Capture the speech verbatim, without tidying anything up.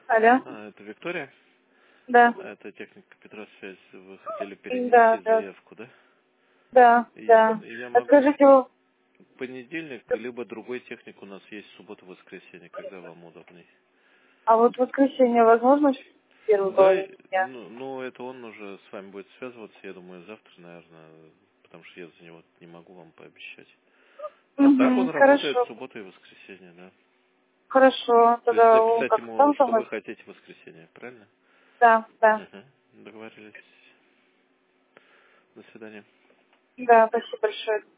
Алло. А, это Виктория? Да. А, Это техника Петросвязь. Вы хотели Да, перенести да. заявку, да? Да, И да. я А могу скажите, вы- в понедельник, либо другой техник у нас есть суббота-воскресенье, когда вам удобней. а вот в воскресенье возможно в первой Да, половине и- дня? ну, ну, это он уже с вами будет связываться, я думаю, завтра, наверное, потому что я за него не могу вам пообещать. А так он Угу, работает в хорошо. субботу и воскресенье, да. Хорошо. То есть Тогда он написать как ему, сам со что вы мной? хотите в воскресенье, правильно? Да, да. Угу. Договорились. До свидания. Да, спасибо большое.